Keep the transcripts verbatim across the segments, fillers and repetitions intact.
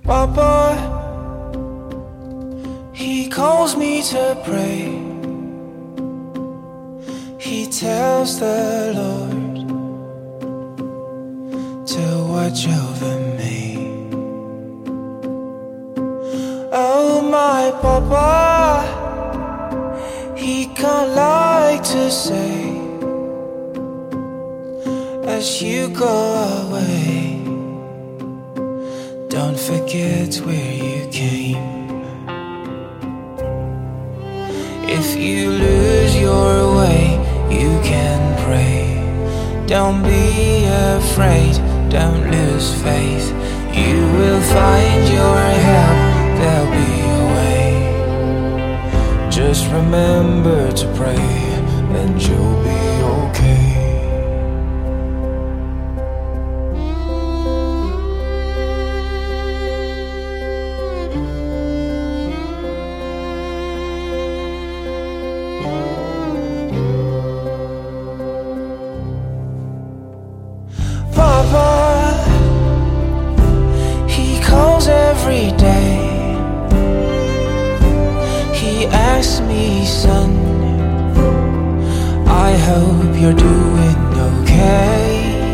Papa, he calls me to pray. He tells the Lord to watch over me. Oh, my Papa, he can't like to say, as you go away, don't forget where you came. If you lose your way, you can pray. Don't be afraid, don't lose faith. You will find your help, there'll be a way. Just remember to pray, and you'll be okay. Papa, he calls every day. He asks me, son, I hope you're doing okay.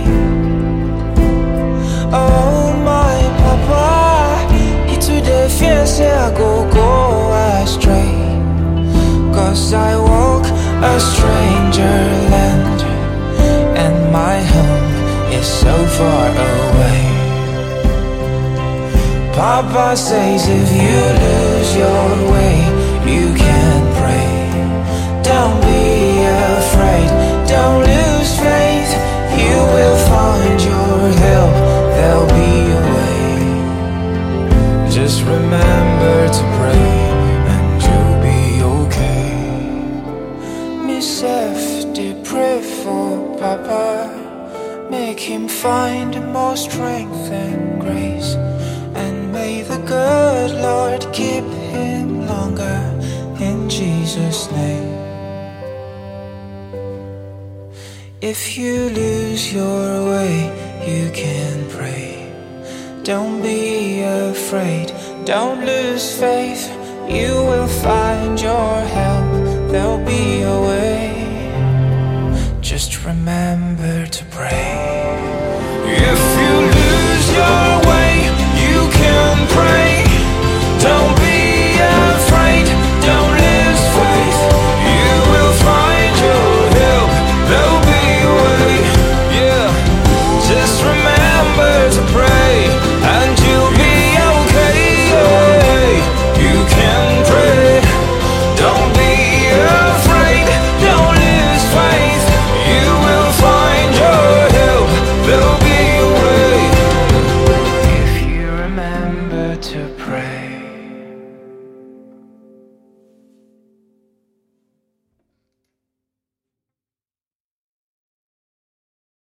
Oh, my Papa, he today fears I go go astray, 'cause I walk a stranger land, and my home is so far away. Papa says if you lose your way, you can pray. Don't be afraid, don't lose faith. You will find your help, there'll be a way. Just remember to pray, and you'll be okay. Miss F, they pray for Papa. Make him find more strength and grace, and may the good Lord keep him longer, in Jesus' name. If you lose your way, you can pray. Don't be afraid, don't lose faith. You will find your help, there'll be a way. Just remember to pray. If you lose your way, you can pray. Don't be afraid, don't lose faith. You will find your help, there'll be a way. Yeah, just remember to pray, and you'll be okay. You can pray. Don't be afraid, don't lose faith. You will find your help, there'll be a way. If you remember to pray.